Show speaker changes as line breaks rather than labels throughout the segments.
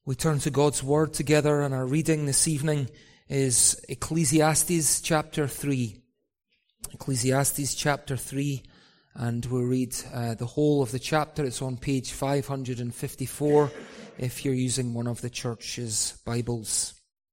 We turn to God's Word together, and our reading this evening is Ecclesiastes chapter 3. Ecclesiastes chapter 3, and we'll read the whole of the chapter. It's on page 554 if you're using one of the church's Bibles.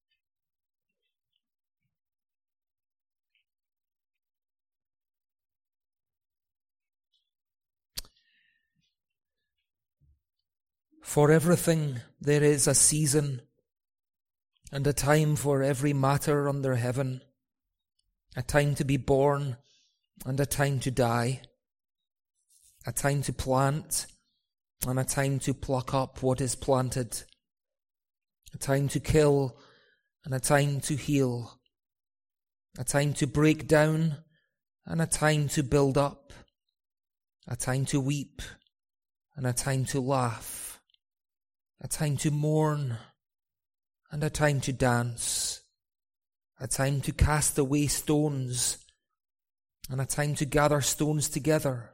For everything there is a season, and a time for every matter under heaven, a time to be born, and a time to die, a time to plant, and a time to pluck up what is planted, a time to kill, and a time to heal, a time to break down, and a time to build up, a time to weep, and a time to laugh, a time to mourn, and a time to dance, a time to cast away stones, and a time to gather stones together,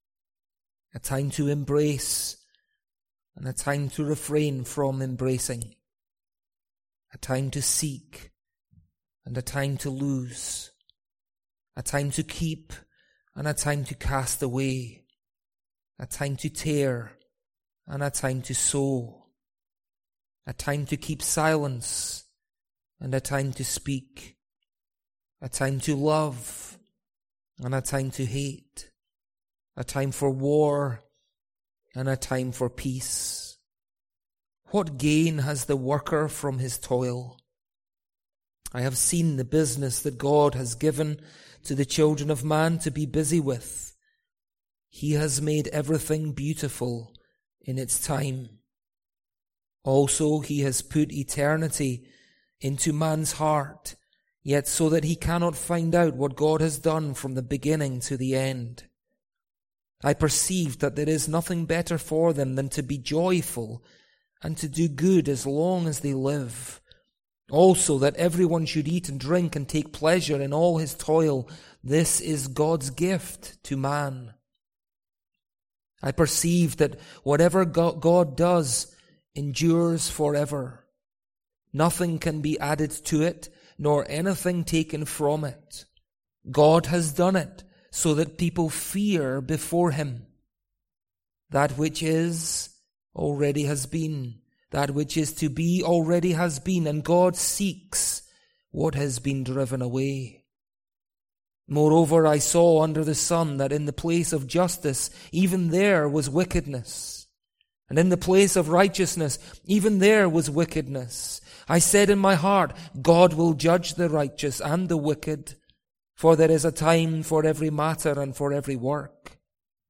a time to embrace, and a time to refrain from embracing, a time to seek, and a time to lose, a time to keep, and a time to cast away, a time to tear, and a time to sow, a time to keep silence, and a time to speak, a time to love, and a time to hate, a time for war, and a time for peace. What gain has the worker from his toil? I have seen the business that God has given to the children of man to be busy with. He has made everything beautiful in its time. Also, he has put eternity into man's heart, yet so that he cannot find out what God has done from the beginning to the end. I perceived that there is nothing better for them than to be joyful and to do good as long as they live. Also, that everyone should eat and drink and take pleasure in all his toil. This is God's gift to man. I perceived that whatever God does endures forever. Nothing can be added to it, nor anything taken from it. God has done it so that people fear before him. That which is already has been. That which is to be already has been, and God seeks what has been driven away. Moreover, I saw under the sun that in the place of justice, even there was wickedness. And in the place of righteousness, even there was wickedness. I said in my heart, God will judge the righteous and the wicked, for there is a time for every matter and for every work.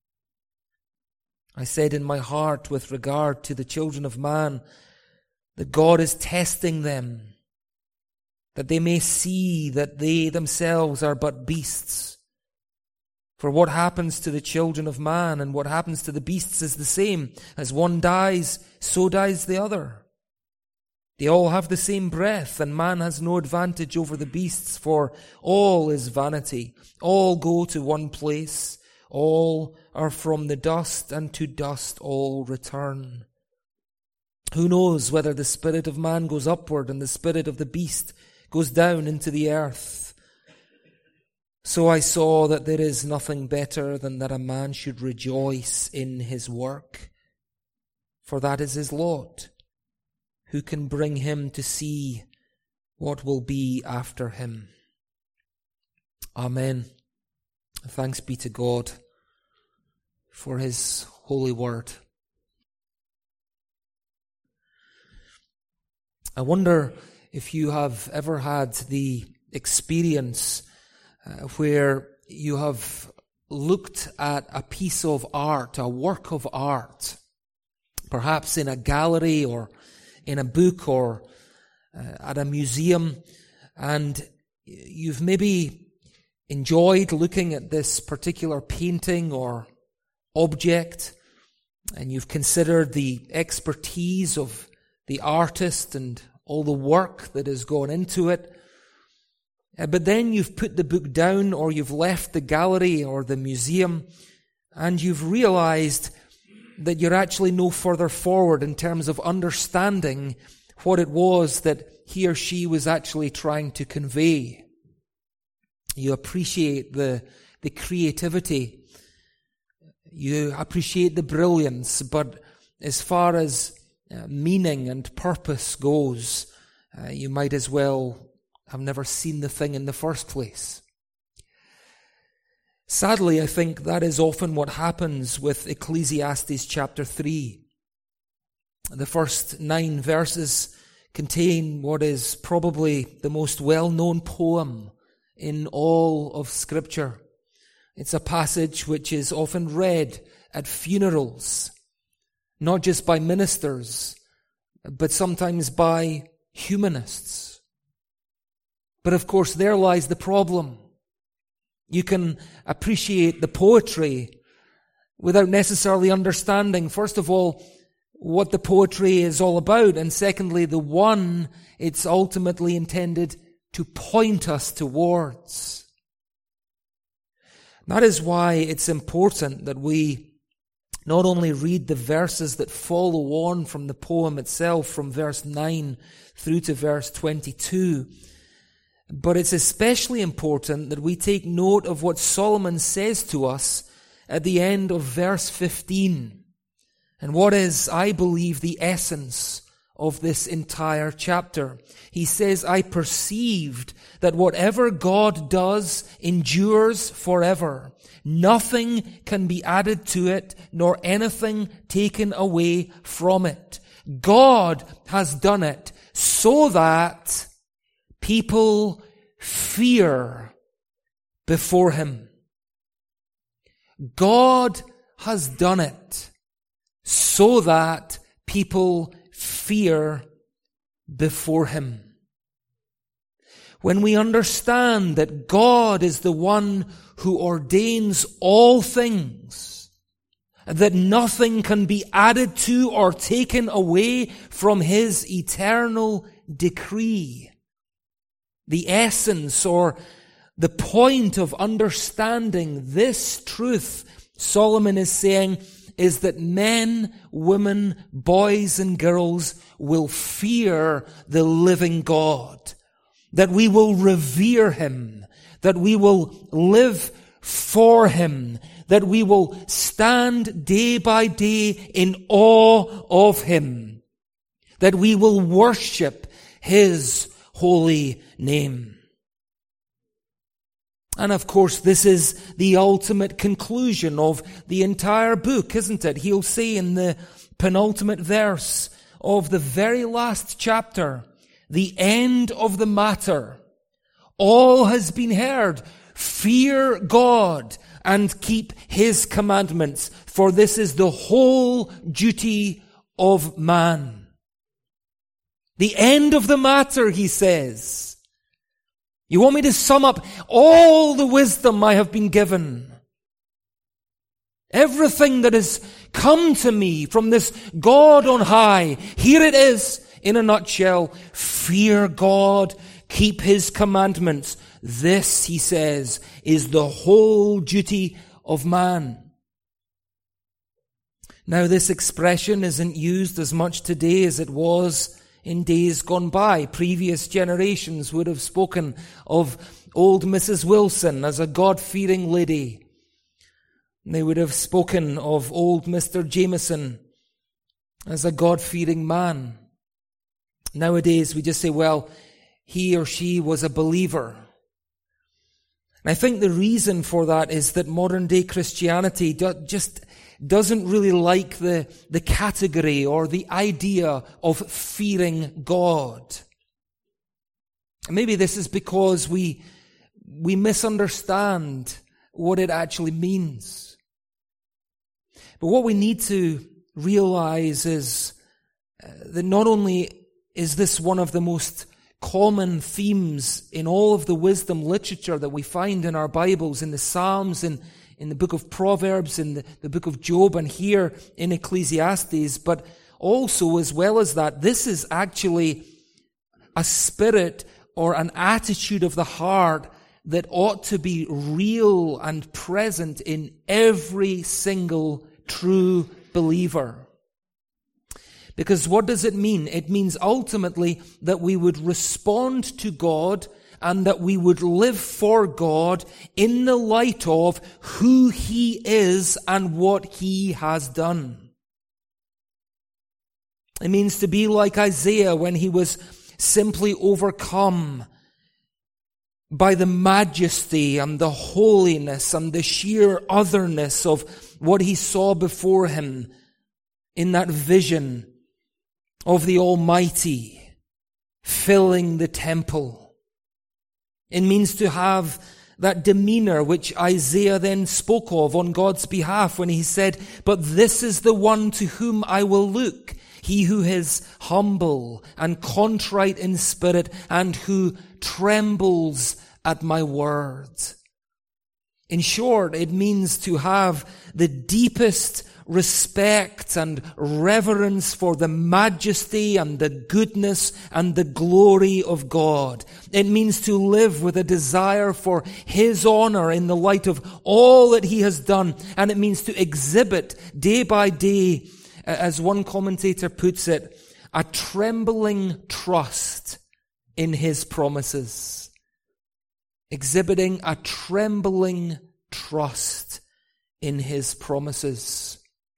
I said in my heart with regard to the children of man, that God is testing them, that they may see that they themselves are but beasts. For what happens to the children of man and what happens to the beasts is the same. As one dies, so dies the other. They all have the same breath, and man has no advantage over the beasts, for all is vanity. All go to one place. All are from the dust, and to dust all return. Who knows whether the spirit of man goes upward and the spirit of the beast goes down into the earth? So I saw that there is nothing better than that a man should rejoice in his work, for that is his lot. Who can bring him to see what will be after him? Amen. Thanks be to God for his holy word. I wonder if you have ever had the experience where you have looked at a piece of art, a work of art, perhaps in a gallery or in a book or at a museum, and you've maybe enjoyed looking at this particular painting or object, and you've considered the expertise of the artist and all the work that has gone into it. But then you've put the book down, or you've left the gallery or the museum, and you've realized that you're actually no further forward in terms of understanding what it was that he or she was actually trying to convey. You appreciate the creativity. You appreciate the brilliance, but as far as meaning and purpose goes, you might as well have never seen the thing in the first place. Sadly, I think that is often what happens with Ecclesiastes chapter 3. The first 9 verses contain what is probably the most well-known poem in all of Scripture. It's a passage which is often read at funerals, not just by ministers, but sometimes by humanists. But of course, there lies the problem. You can appreciate the poetry without necessarily understanding, first of all, what the poetry is all about, and secondly, the one it's ultimately intended to point us towards. That is why it's important that we not only read the verses that follow on from the poem itself, from verse 9 through to verse 22, but it's especially important that we take note of what Solomon says to us at the end of verse 15, and what is, I believe, the essence of this entire chapter. He says, I perceived that whatever God does endures forever. Nothing can be added to it, nor anything taken away from it. God has done it so that people fear before Him. God has done it so that people fear before Him. When we understand that God is the one who ordains all things, that nothing can be added to or taken away from His eternal decree, the essence or the point of understanding this truth, Solomon is saying, is that men, women, boys and girls will fear the living God, that we will revere Him, that we will live for Him, that we will stand day by day in awe of Him, that we will worship His holy name. And of course, this is the ultimate conclusion of the entire book, isn't it? He'll say in the penultimate verse of the very last chapter, the end of the matter. All has been heard. Fear God and keep His commandments, for this is the whole duty of man. The end of the matter, he says. You want me to sum up all the wisdom I have been given? Everything that has come to me from this God on high, here it is in a nutshell. Fear God, keep His commandments. This, he says, is the whole duty of man. Now, this expression isn't used as much today as it was in days gone by. Previous generations would have spoken of old Mrs. Wilson as a God-fearing lady. They would have spoken of old Mr. Jameson as a God-fearing man. Nowadays, we just say, well, he or she was a believer. And I think the reason for that is that modern-day Christianity just doesn't really like the category or the idea of fearing God. And maybe this is because we misunderstand what it actually means. But what we need to realize is that not only is this one of the most common themes in all of the wisdom literature that we find in our Bibles, in the Psalms, in the book of Proverbs, in the book of Job, and here in Ecclesiastes, but also, as well as that, this is actually a spirit or an attitude of the heart that ought to be real and present in every single true believer. Because what does it mean? It means ultimately that we would respond to God and that we would live for God in the light of who He is and what He has done. It means to be like Isaiah when he was simply overcome by the majesty and the holiness and the sheer otherness of what he saw before him in that vision of the Almighty filling the temple. It means to have that demeanor which Isaiah then spoke of on God's behalf when he said, "But this is the one to whom I will look, he who is humble and contrite in spirit and who trembles at my word." In short, it means to have the deepest respect and reverence for the majesty and the goodness and the glory of God. It means to live with a desire for His honor in the light of all that He has done. And it means to exhibit day by day, as one commentator puts it, a trembling trust in His promises. Exhibiting a trembling trust in His promises.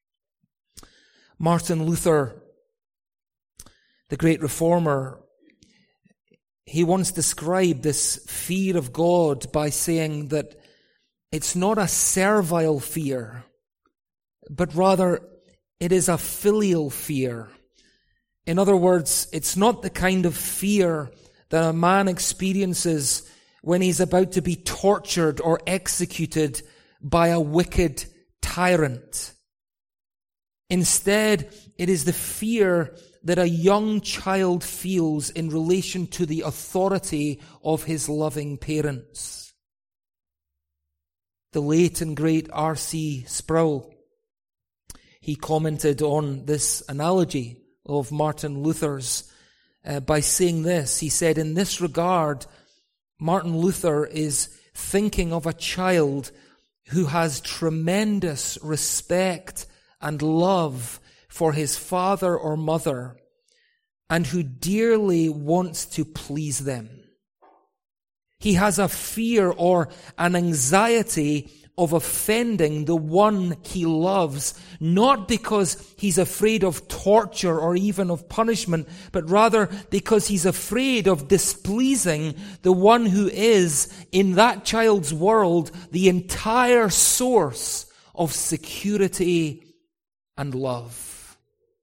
Martin Luther, the great reformer, he once described this fear of God by saying that it's not a servile fear, but rather it is a filial fear. In other words, it's not the kind of fear that a man experiences when he's about to be tortured or executed by a wicked tyrant. Instead, it is the fear that a young child feels in relation to the authority of his loving parents. The late and great R.C. Sproul, he commented on this analogy of Martin Luther's by saying this. He said, in this regard, Martin Luther is thinking of a child who has tremendous respect and love for his father or mother, and who dearly wants to please them. He has a fear or an anxiety of offending the one he loves, not because he's afraid of torture or even of punishment, but rather because he's afraid of displeasing the one who is, in that child's world, the entire source of security and love.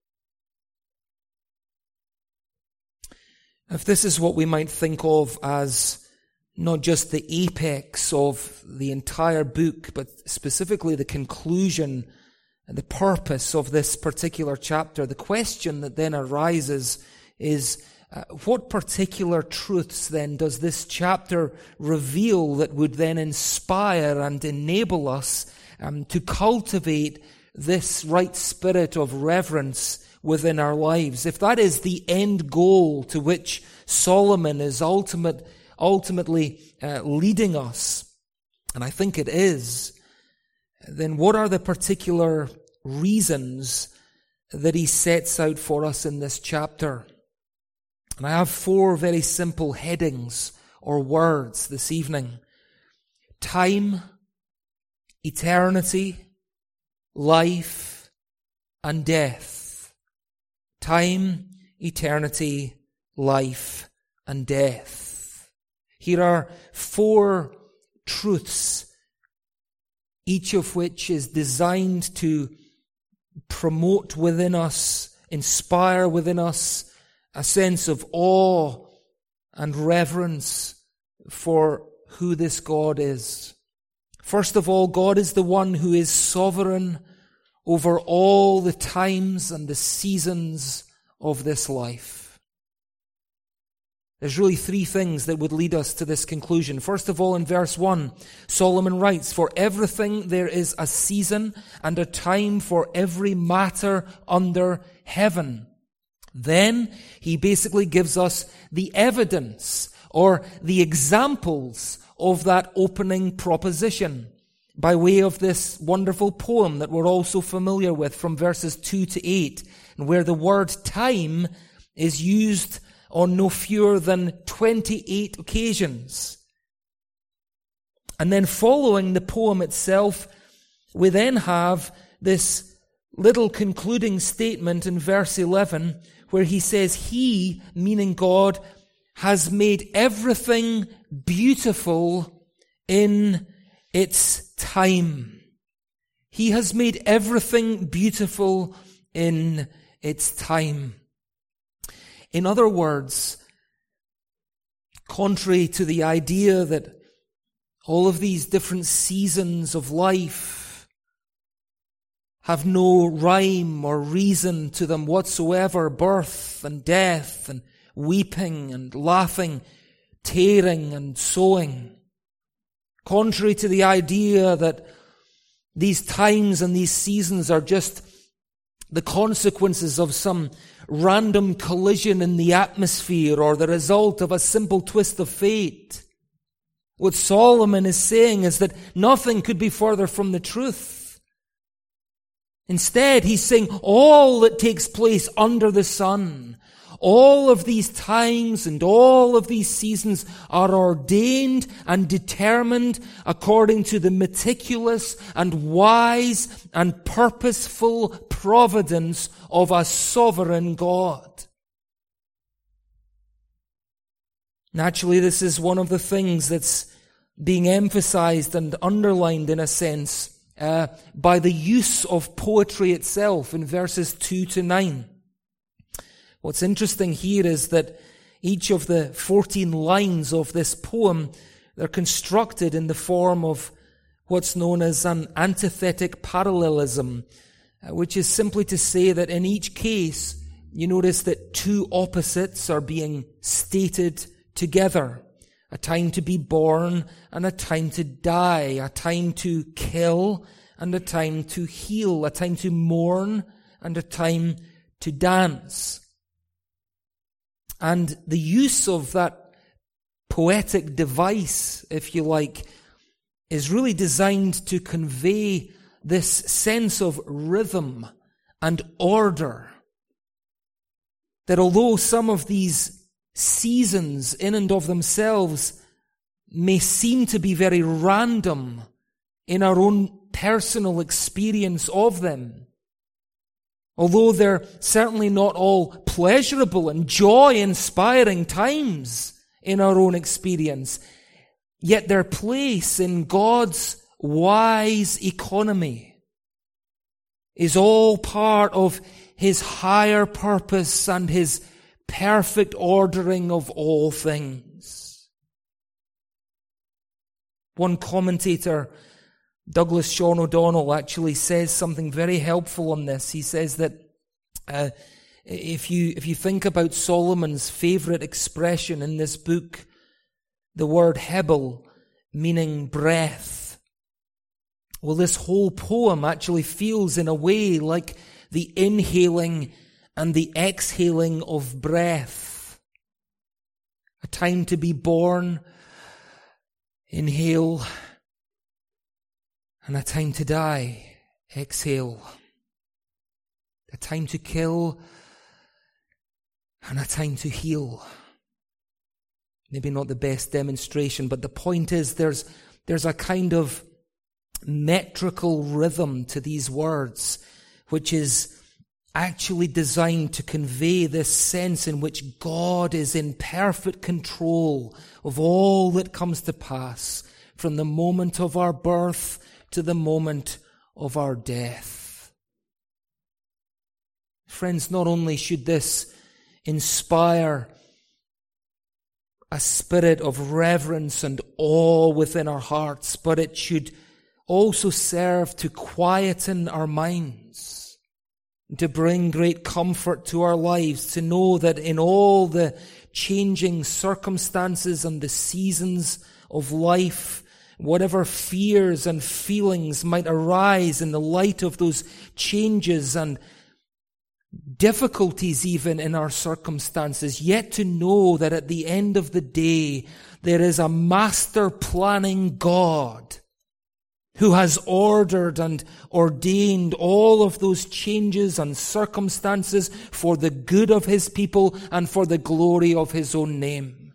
If this is what we might think of as not just the apex of the entire book, but specifically the conclusion and the purpose of this particular chapter, the question that then arises is, what particular truths then does this chapter reveal that would then inspire and enable us to cultivate this right spirit of reverence within our lives? If that is the end goal to which Solomon is ultimately leading us, and I think it is, then what are the particular reasons that he sets out for us in this chapter? And I have 4 very simple headings or words this evening: time, eternity, life, and death. Time, eternity, life, and death. Here are 4 truths, each of which is designed to promote within us, inspire within us a sense of awe and reverence for who this God is. First of all, God is the one who is sovereign over all the times and the seasons of this life. There's really 3 things that would lead us to this conclusion. First of all, in verse 1, Solomon writes, "For everything there is a season and a time for every matter under heaven." Then he basically gives us the evidence or the examples of that opening proposition. by way of this wonderful poem that we're also familiar with from verses 2 to 8, and where the word time is used on no fewer than 28 occasions. And then following the poem itself, we then have this little concluding statement in verse 11, where he says, He, meaning God, has made everything beautiful in its time. He has made everything beautiful in its time. In other words, contrary to the idea that all of these different seasons of life have no rhyme or reason to them whatsoever, birth and death and weeping and laughing, tearing and sowing. Contrary to the idea that these times and these seasons are just the consequences of some random collision in the atmosphere or the result of a simple twist of fate. What Solomon is saying is that nothing could be further from the truth. Instead, he's saying all that takes place under the sun, all of these times and all of these seasons are ordained and determined according to the meticulous and wise and purposeful providence of a sovereign God. Naturally, this is one of the things that's being emphasized and underlined in a sense by the use of poetry itself in verses 2 to 9. What's interesting here is that each of the 14 lines of this poem, they're constructed in the form of what's known as an antithetic parallelism, which is simply to say that in each case, you notice that two opposites are being stated together. A time to be born and a time to die, a time to kill and a time to heal, a time to mourn and a time to dance. And the use of that poetic device, if you like, is really designed to convey this sense of rhythm and order. That although some of these seasons in and of themselves may seem to be very random in our own personal experience of them, although they're certainly not all pleasurable and joy-inspiring times in our own experience, yet their place in God's wise economy is all part of His higher purpose and His perfect ordering of all things. One commentator, Douglas Sean O'Donnell, actually says something very helpful on this. He says that if you think about Solomon's favorite expression in this book, the word Hebel, meaning breath, well, this whole poem actually feels in a way like the inhaling and the exhaling of breath. A time to be born, inhale, and a time to die, exhale. A time to kill, and a time to heal. Maybe not the best demonstration, but the point is there's a kind of metrical rhythm to these words, which is actually designed to convey this sense in which God is in perfect control of all that comes to pass, from the moment of our birth to the moment of our death. Friends, not only should this inspire a spirit of reverence and awe within our hearts, but it should also serve to quieten our minds, to bring great comfort to our lives, to know that in all the changing circumstances and the seasons of life, whatever fears and feelings might arise in the light of those changes and difficulties even in our circumstances, yet to know that at the end of the day, there is a master planning God who has ordered and ordained all of those changes and circumstances for the good of his people and for the glory of his own name.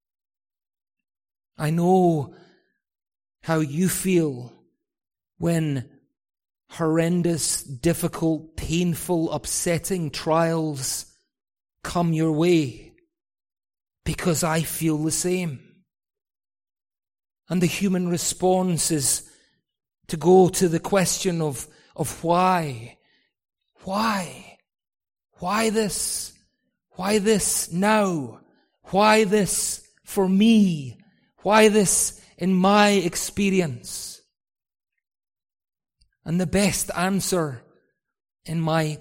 I know how you feel when horrendous, difficult, painful, upsetting trials come your way, because I feel the same. And the human response is to go to the question of why? Why? Why this? Why this now? Why this for me? Why this in my experience? And the best answer in my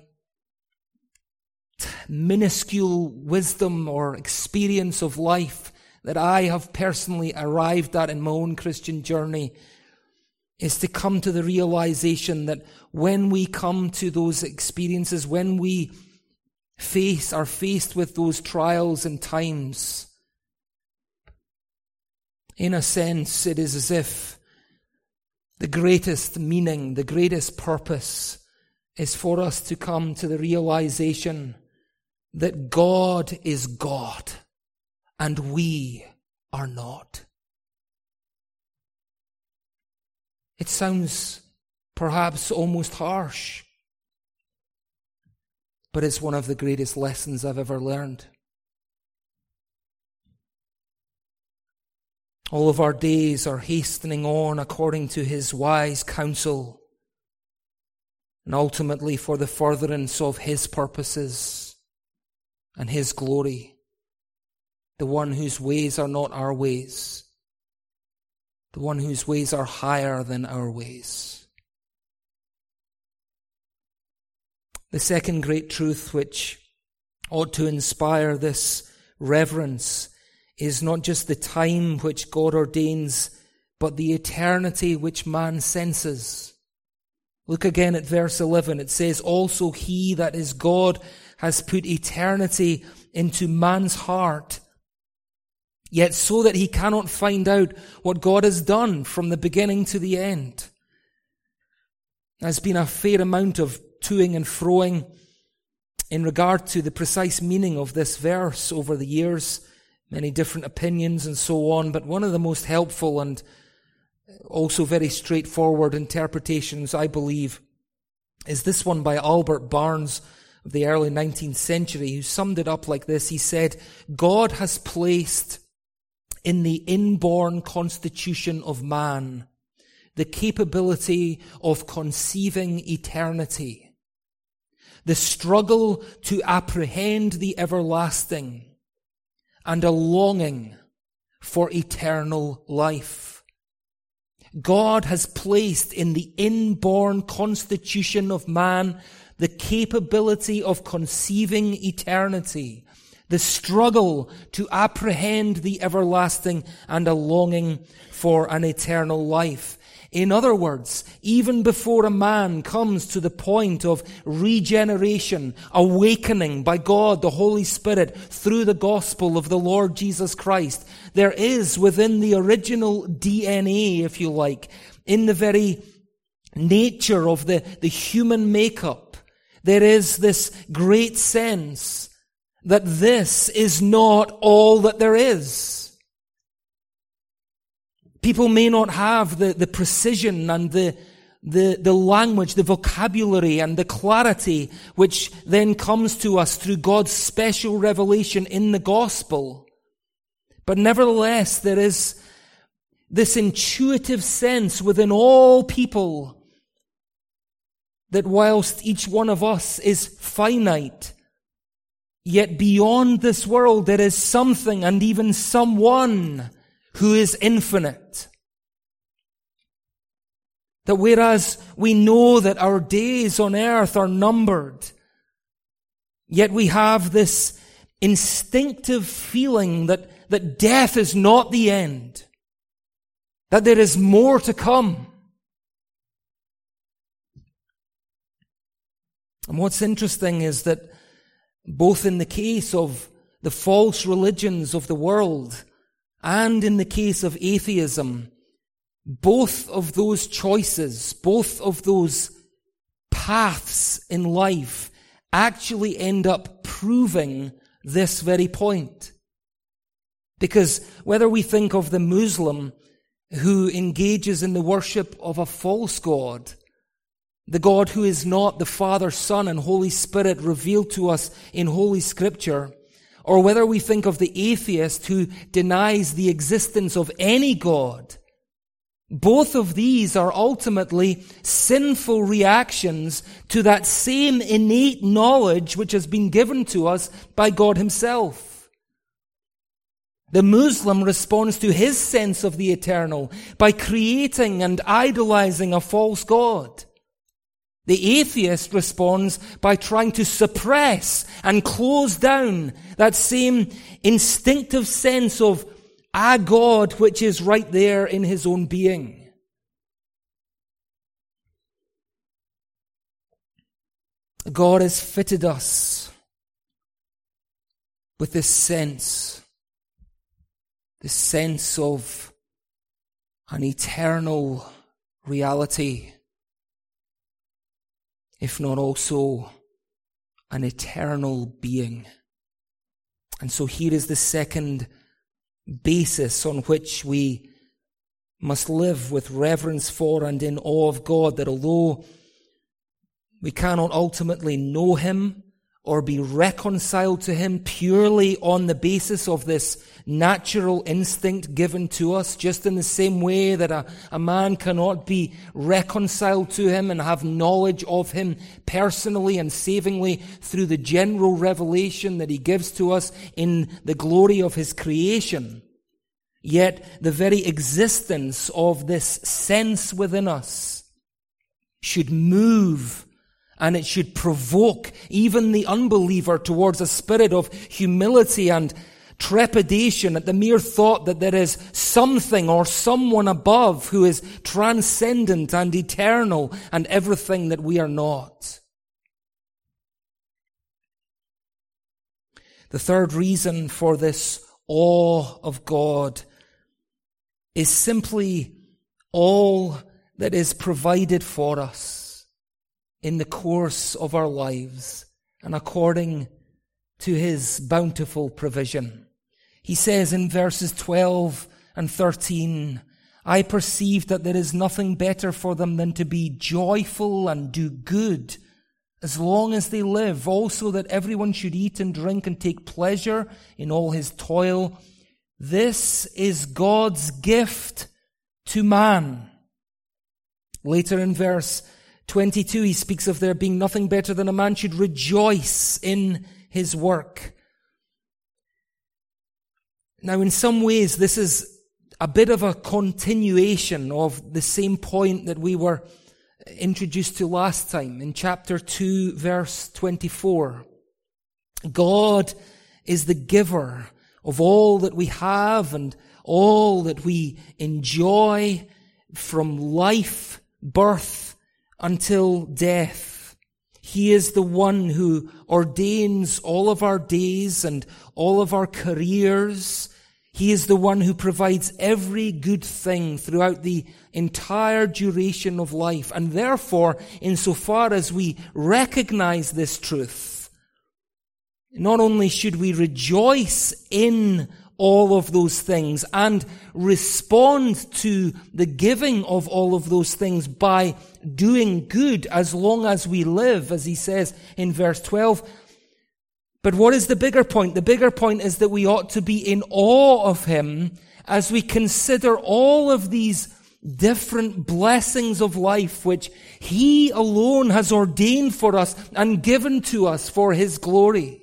minuscule wisdom or experience of life that I have personally arrived at in my own Christian journey is to come to the realization that when we come to those experiences, when we are faced with those trials and times, in a sense, it is as if the greatest meaning, the greatest purpose is for us to come to the realization that God is God and we are not. It sounds perhaps almost harsh, but it's one of the greatest lessons I've ever learned. All of our days are hastening on according to his wise counsel, and ultimately for the furtherance of his purposes and his glory, the one whose ways are not our ways, the one whose ways are higher than our ways. The second great truth which ought to inspire this reverence is not just the time which God ordains, but the eternity which man senses. Look again at verse 11. It says, "Also he, that is God, has put eternity into man's heart, yet so that he cannot find out what God has done from the beginning to the end." There's been a fair amount of toing and froing in regard to the precise meaning of this verse over the years, many different opinions and so on, but one of the most helpful and also very straightforward interpretations, I believe, is this one by Albert Barnes of the early 19th century, who summed it up like this. He said, "God has placed in the inborn constitution of man the capability of conceiving eternity, the struggle to apprehend the everlasting, and a longing for eternal life. God has placed in the inborn constitution of man the capability of conceiving eternity, the struggle to apprehend the everlasting, and a longing for an eternal life." In other words, even before a man comes to the point of regeneration, awakening by God, the Holy Spirit, through the gospel of the Lord Jesus Christ, there is within the original DNA, if you like, in the very nature of the human makeup, there is this great sense that this is not all that there is. People may not have the precision and the language, the vocabulary and the clarity which then comes to us through God's special revelation in the gospel. But nevertheless, there is this intuitive sense within all people that whilst each one of us is finite, yet beyond this world there is something and even someone who is infinite. That whereas we know that our days on earth are numbered, yet we have this instinctive feeling that death is not the end, that there is more to come. And what's interesting is that both in the case of the false religions of the world and in the case of atheism, both of those choices, both of those paths in life actually end up proving this very point. Because whether we think of the Muslim who engages in the worship of a false God, the God who is not the Father, Son, and Holy Spirit revealed to us in Holy Scripture, or whether we think of the atheist who denies the existence of any God, both of these are ultimately sinful reactions to that same innate knowledge which has been given to us by God Himself. The Muslim responds to his sense of the eternal by creating and idolizing a false God. The atheist responds by trying to suppress and close down that same instinctive sense of a God which is right there in his own being. God has fitted us with this sense of an eternal reality, if not also an eternal being. And so here is the second basis on which we must live with reverence for and in awe of God, that although we cannot ultimately know Him or be reconciled to Him purely on the basis of this natural instinct given to us, just in the same way that a man cannot be reconciled to Him and have knowledge of Him personally and savingly through the general revelation that He gives to us in the glory of His creation. Yet the very existence of this sense within us should move, and it should provoke even the unbeliever towards a spirit of humility and trepidation at the mere thought that there is something or someone above who is transcendent and eternal and everything that we are not. The third reason for this awe of God is simply all that is provided for us in the course of our lives and according to His bountiful provision. He says in verses 12 and 13, I perceive that there is nothing better for them than to be joyful and do good as long as they live. Also that everyone should eat and drink and take pleasure in all his toil. This is God's gift to man. Later in verse 22, he speaks of there being nothing better than a man should rejoice in his work. Now, in some ways, this is a bit of a continuation of the same point that we were introduced to last time in chapter 2, verse 24. God is the giver of all that we have and all that we enjoy from life, birth, until death. He is the one who ordains all of our days and all of our careers. He is the one who provides every good thing throughout the entire duration of life. And therefore, insofar as we recognize this truth, not only should we rejoice in all of those things and respond to the giving of all of those things by doing good as long as we live, as he says in verse 12. But what is the bigger point? The bigger point is that we ought to be in awe of Him as we consider all of these different blessings of life which He alone has ordained for us and given to us for His glory.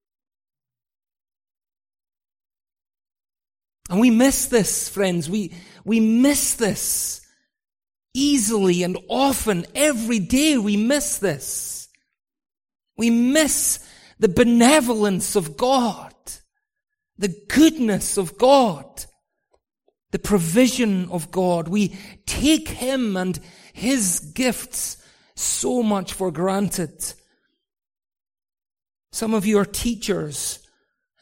And we miss this, friends. We miss this easily and often. Every day we miss this. We miss the benevolence of God, the goodness of God, the provision of God. We take Him and His gifts so much for granted. Some of you are teachers.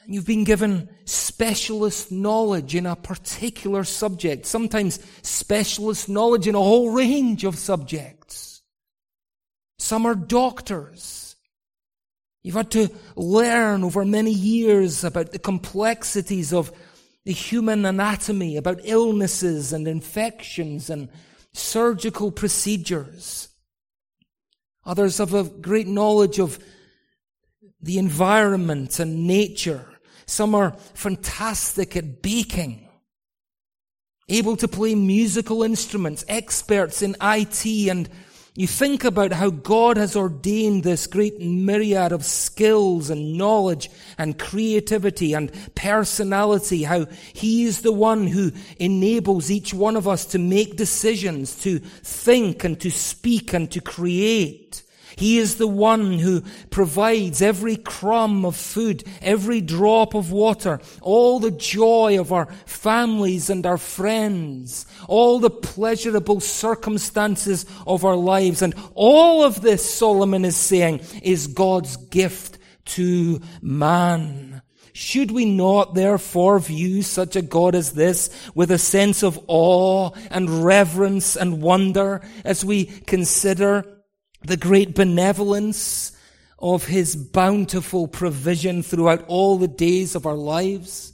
You've been given specialist knowledge in a particular subject, sometimes specialist knowledge in a whole range of subjects. Some are doctors. You've had to learn over many years about the complexities of the human anatomy, about illnesses and infections and surgical procedures. Others have a great knowledge of the environment and nature. Some are fantastic at baking, able to play musical instruments, experts in IT, and you think about how God has ordained this great myriad of skills and knowledge and creativity and personality, how He is the one who enables each one of us to make decisions, to think and to speak and to create. He is the one who provides every crumb of food, every drop of water, all the joy of our families and our friends, all the pleasurable circumstances of our lives. And all of this, Solomon is saying, is God's gift to man. Should we not, therefore, view such a God as this with a sense of awe and reverence and wonder as we consider the great benevolence of His bountiful provision throughout all the days of our lives?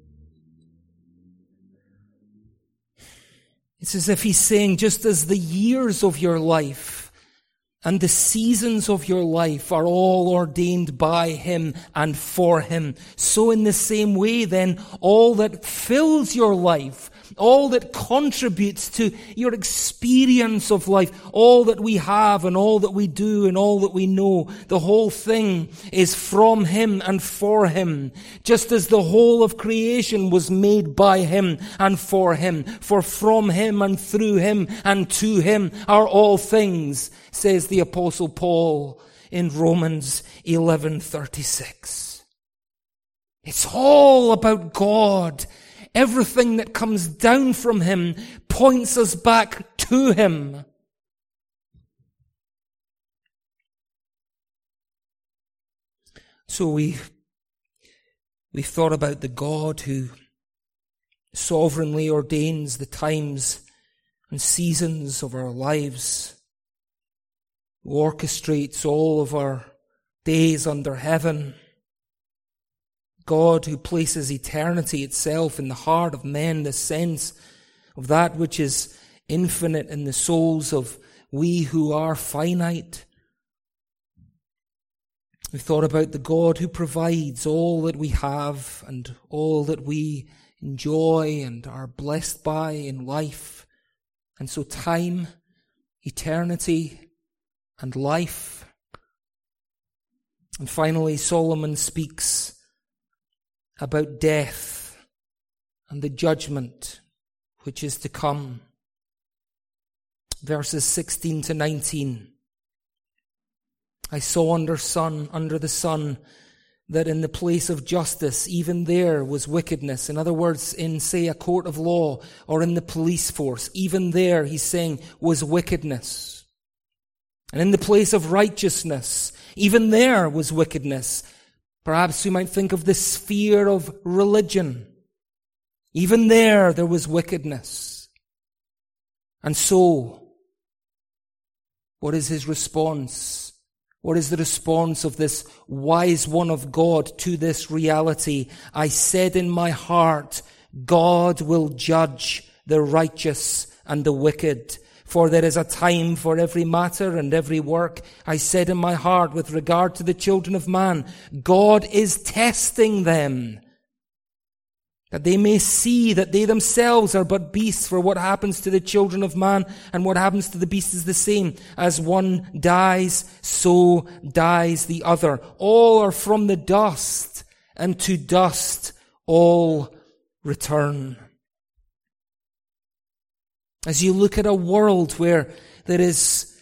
It's as if He's saying, just as the years of your life and the seasons of your life are all ordained by Him and for Him, so in the same way then, all that fills your life, all that contributes to your experience of life, all that we have and all that we do and all that we know, the whole thing is from Him and for Him, just as the whole of creation was made by Him and for Him. For from Him and through Him and to Him are all things, says the Apostle Paul in Romans 11:36. It's all about God. Everything that comes down from Him points us back to Him. So we've thought about the God who sovereignly ordains the times and seasons of our lives, who orchestrates all of our days under heaven. God who places eternity itself in the heart of men, the sense of that which is infinite in the souls of we who are finite. We've thought about the God who provides all that we have and all that we enjoy and are blessed by in life. And so time, eternity, and life. And finally, Solomon speaks about death and the judgment which is to come. Verses 16 to 19. I saw under the sun, that in the place of justice, even there was wickedness. In other words, in, say, a court of law or in the police force, even there, he's saying, was wickedness. And in the place of righteousness, even there was wickedness. Perhaps we might think of the sphere of religion. Even there was wickedness. And so, what is his response? What is the response of this wise one of God to this reality? I said in my heart, God will judge the righteous and the wicked. For there is a time for every matter and every work. I said in my heart with regard to the children of man, God is testing them, that they may see that they themselves are but beasts. For what happens to the children of man and what happens to the beast is the same. As one dies, so dies the other. All are from the dust, and to dust all return. As you look at a world where there is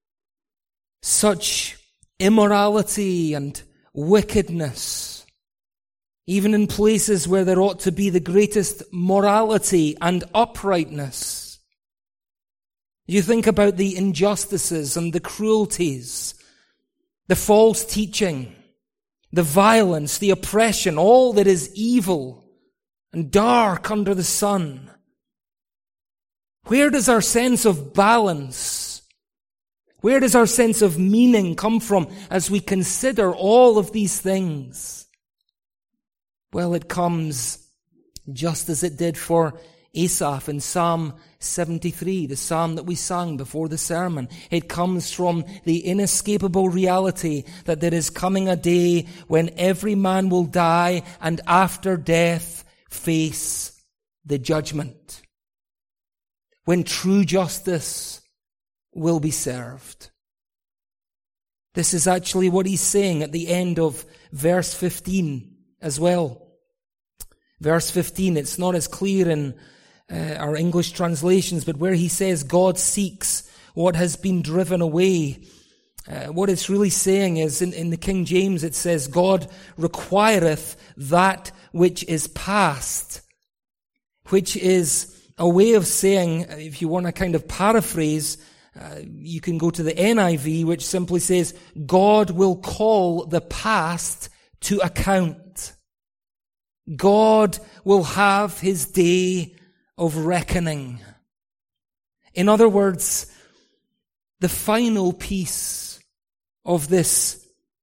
such immorality and wickedness, even in places where there ought to be the greatest morality and uprightness, you think about the injustices and the cruelties, the false teaching, the violence, the oppression, all that is evil and dark under the sun. Where does our sense of balance, where does our sense of meaning come from as we consider all of these things? Well, it comes just as it did for Asaph in Psalm 73, the psalm that we sang before the sermon. It comes from the inescapable reality that there is coming a day when every man will die and after death face the judgment, when true justice will be served. This is actually what he's saying at the end of verse 15 as well. Verse 15, it's not as clear in our English translations, but where he says God seeks what has been driven away, what it's really saying is, in the King James it says, God requireth that which is past, which is a way of saying, if you want to kind of paraphrase, you can go to the NIV, which simply says, God will call the past to account. God will have his day of reckoning. In other words, the final piece of this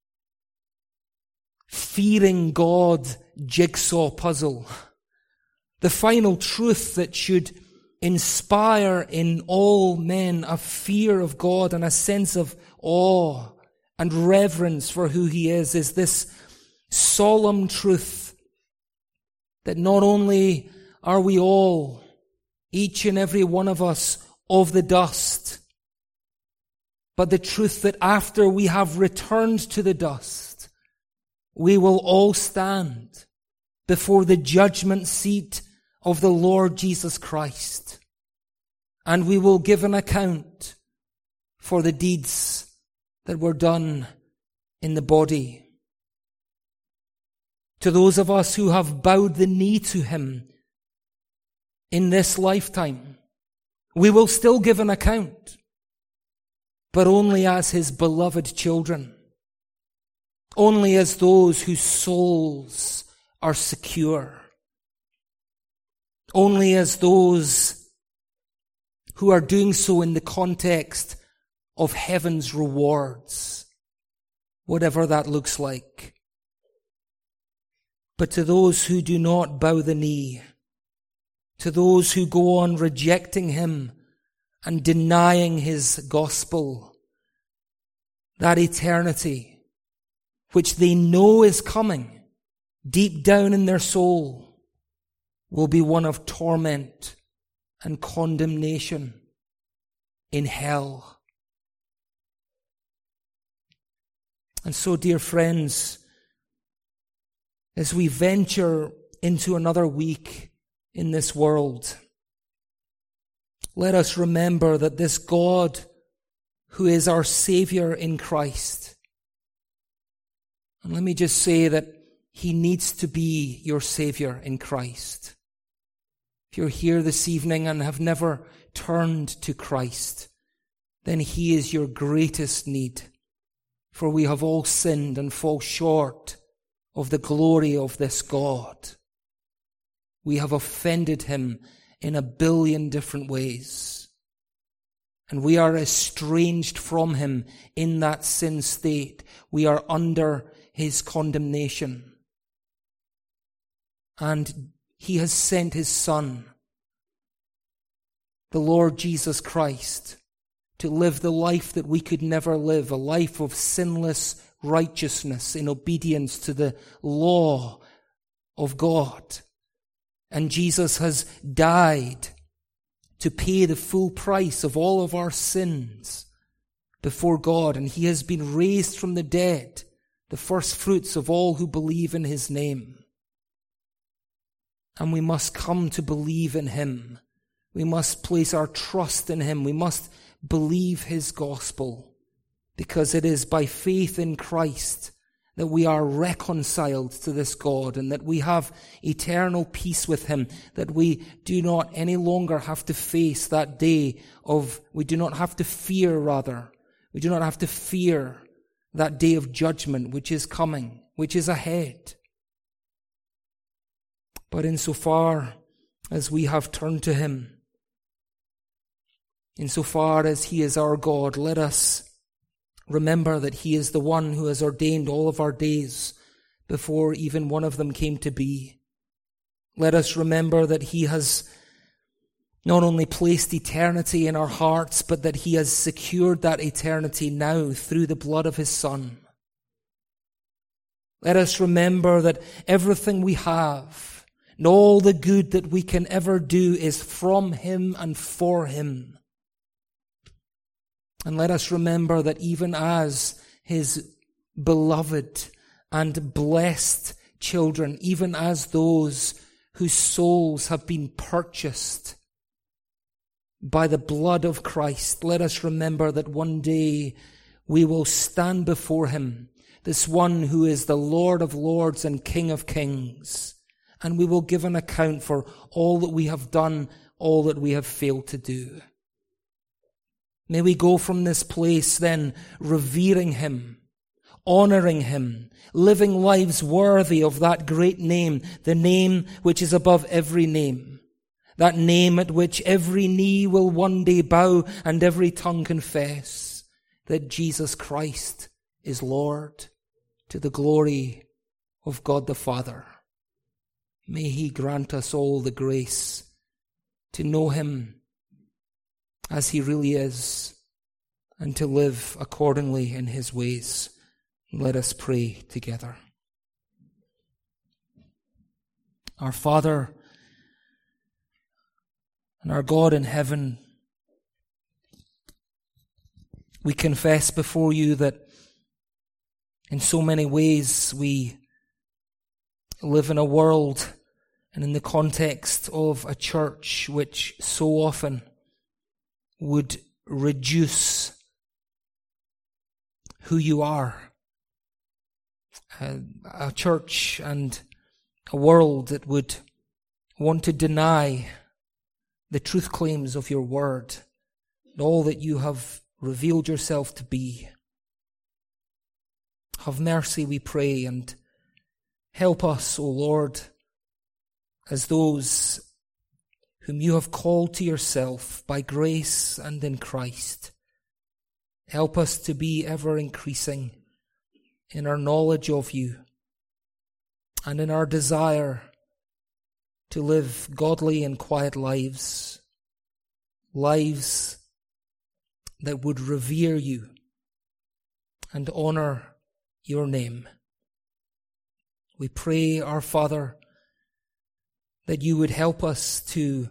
fearing God jigsaw puzzle, the final truth that should inspire in all men a fear of God and a sense of awe and reverence for who he is this solemn truth that not only are we all, each and every one of us, of the dust, but the truth that after we have returned to the dust, we will all stand before the judgment seat of the Lord Jesus Christ, and we will give an account for the deeds that were done in the body. To those of us who have bowed the knee to him in this lifetime, we will still give an account, but only as his beloved children, only as those whose souls are secure, only as those who are doing so in the context of heaven's rewards, whatever that looks like. But to those who do not bow the knee, to those who go on rejecting him and denying his gospel, that eternity, which they know is coming deep down in their soul, will be one of torment and condemnation in hell. And so, dear friends, as we venture into another week in this world, let us remember that this God who is our Savior in Christ, and let me just say that he needs to be your Savior in Christ. If you're here this evening and have never turned to Christ, then he is your greatest need, for we have all sinned and fall short of the glory of this God. We have offended him in a billion different ways. And we are estranged from him in that sin state. We are under his condemnation. And he has sent his Son, the Lord Jesus Christ, to live the life that we could never live, a life of sinless righteousness in obedience to the law of God. And Jesus has died to pay the full price of all of our sins before God, and he has been raised from the dead, the first fruits of all who believe in his name. And we must come to believe in him. We must place our trust in him. We must believe his gospel, because it is by faith in Christ that we are reconciled to this God and that we have eternal peace with him, that we do not any longer have to face that day we do not have to fear that day of judgment which is coming. which is ahead. But insofar as we have turned to him, insofar as he is our God, let us remember that he is the one who has ordained all of our days before even one of them came to be. Let us remember that he has not only placed eternity in our hearts, but that he has secured that eternity now through the blood of his Son. Let us remember that everything we have and all the good that we can ever do is from him and for him. And let us remember that even as his beloved and blessed children, even as those whose souls have been purchased by the blood of Christ, let us remember that one day we will stand before him, this one who is the Lord of lords and King of kings, and we will give an account for all that we have done, all that we have failed to do. May we go from this place then revering him, honoring him, living lives worthy of that great name, the name which is above every name, that name at which every knee will one day bow and every tongue confess that Jesus Christ is Lord, to the glory of God the Father. May he grant us all the grace to know him as he really is and to live accordingly in his ways. Let us pray together. Our Father and our God in heaven, we confess before you that in so many ways we live in a world and in the context of a church which so often would reduce who you are. A church and a world that would want to deny the truth claims of your word and all that you have revealed yourself to be. Have mercy, we pray, and help us, O Lord, as those whom you have called to yourself by grace and in Christ. Help us to be ever increasing in our knowledge of you and in our desire to live godly and quiet lives, lives that would revere you and honor your name. We pray, our Father, that you would help us to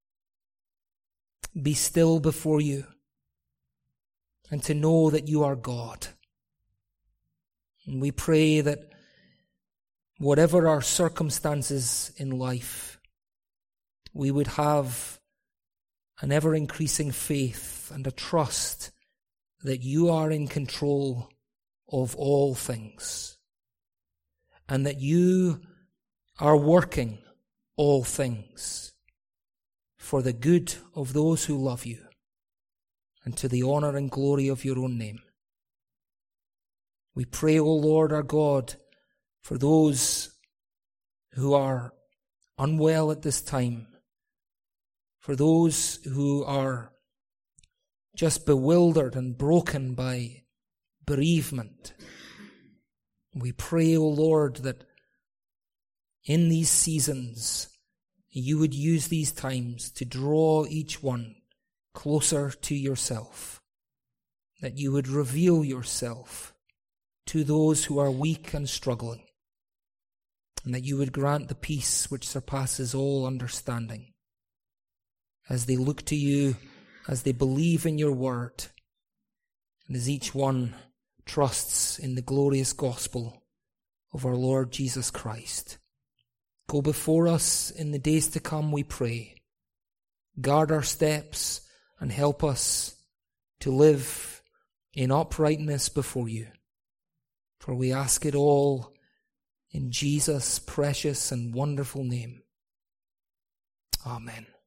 be still before you and to know that you are God. And we pray that whatever our circumstances in life, we would have an ever-increasing faith and a trust that you are in control of all things, and that you are working all things for the good of those who love you, and to the honor and glory of your own name. We pray, O Lord our God, for those who are unwell at this time, for those who are just bewildered and broken by bereavement. We pray, O Lord, that in these seasons you would use these times to draw each one closer to yourself, that you would reveal yourself to those who are weak and struggling, and that you would grant the peace which surpasses all understanding as they look to you, as they believe in your word, and as each one trusts in the glorious gospel of our Lord Jesus Christ. Go before us in the days to come, we pray. Guard our steps and help us to live in uprightness before you. For we ask it all in Jesus' precious and wonderful name. Amen.